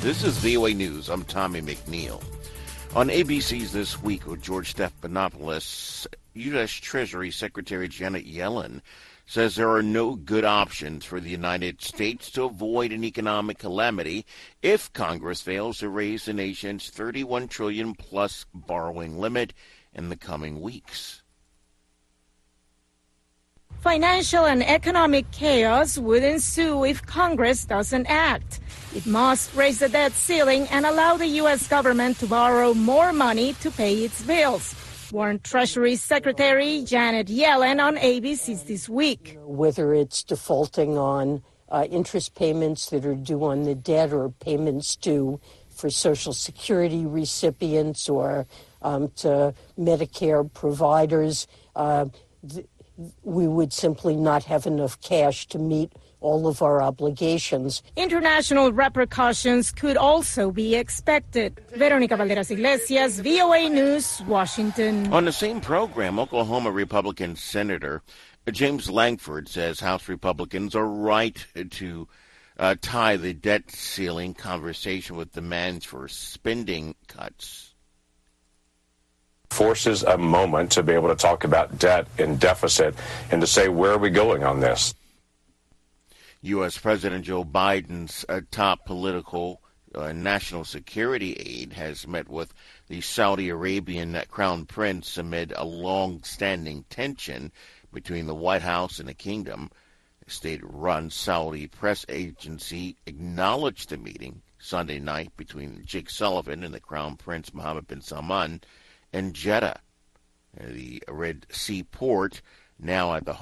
This is VOA News. I'm Tommy McNeil. On ABC's This Week with George Stephanopoulos, U.S. Treasury Secretary Janet Yellen says there are no good options for the United States to avoid an economic calamity if Congress fails to raise the nation's $31 trillion-plus borrowing limit in the coming weeks. Financial and economic chaos would ensue if Congress doesn't act. It must raise the debt ceiling and allow the U.S. government to borrow more money to pay its bills, warned Treasury Secretary Janet Yellen on ABC's This Week. Whether it's defaulting on interest payments that are due on the debt or payments due for Social Security recipients or to Medicare providers, we would simply not have enough cash to meet all of our obligations. International repercussions could also be expected. Veronica Valderas Iglesias, VOA News, Washington. On the same program, Oklahoma Republican Senator James Lankford says House Republicans are right to tie the debt ceiling conversation with demands for spending cuts. Forces a moment to be able to talk about debt and deficit and to say, where are we going on this? U.S. President Joe Biden's top political national security aide has met with the Saudi Arabian Crown Prince amid a long-standing tension between the White House and the kingdom. A state-run Saudi press agency acknowledged the meeting Sunday night between Jake Sullivan and the Crown Prince Mohammed bin Salman and Jeddah, the Red Sea port, now at the